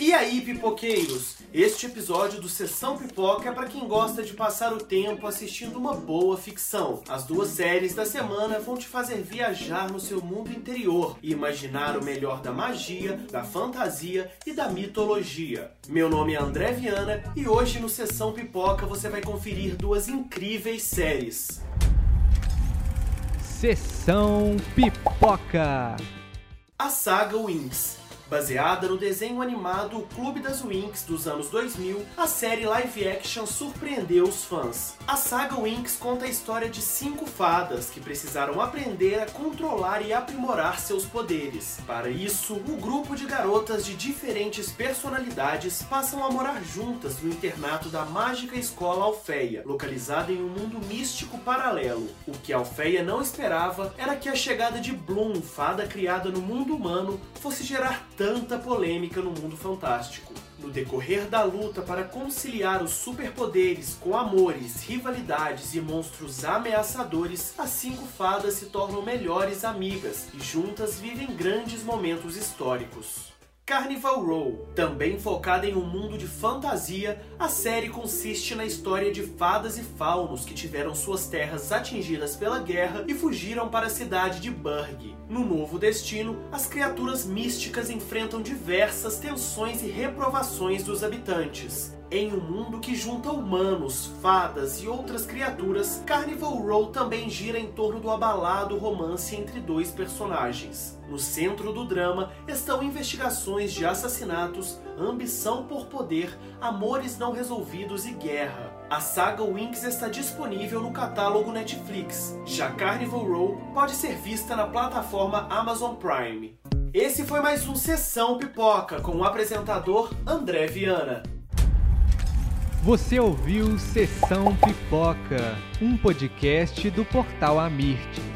E aí, pipoqueiros? Este episódio do Sessão Pipoca é para quem gosta de passar o tempo assistindo uma boa ficção. As duas séries da semana vão te fazer viajar no seu mundo interior e imaginar o melhor da magia, da fantasia e da mitologia. Meu nome é André Viana e hoje no Sessão Pipoca você vai conferir duas incríveis séries. Sessão Pipoca. A saga Winx. Baseada no desenho animado O Clube das Winx dos anos 2000, a série live action surpreendeu os fãs. A saga Winx conta a história de 5 fadas que precisaram aprender a controlar e aprimorar seus poderes. Para isso, um grupo de garotas de diferentes personalidades passam a morar juntas no internato da mágica escola Alfeia, localizada em um mundo místico paralelo. O que Alfeia não esperava era que a chegada de Bloom, fada criada no mundo humano, fosse gerar tanta polêmica no mundo fantástico. No decorrer da luta para conciliar os superpoderes com amores, rivalidades e monstros ameaçadores, as 5 fadas se tornam melhores amigas e juntas vivem grandes momentos históricos. Carnival Row. Também focada em um mundo de fantasia, a série consiste na história de fadas e faunos que tiveram suas terras atingidas pela guerra e fugiram para a cidade de Burg. No novo destino, as criaturas místicas enfrentam diversas tensões e reprovações dos habitantes. Em um mundo que junta humanos, fadas e outras criaturas, Carnival Row também gira em torno do abalado romance entre 2 personagens. No centro do drama estão investigações de assassinatos, ambição por poder, amores não resolvidos e guerra. A saga Winx está disponível no catálogo Netflix. Já Carnival Row pode ser vista na plataforma Amazon Prime. Esse foi mais um Sessão Pipoca com o apresentador André Viana. Você ouviu Sessão Pipoca, um podcast do portal Amirte.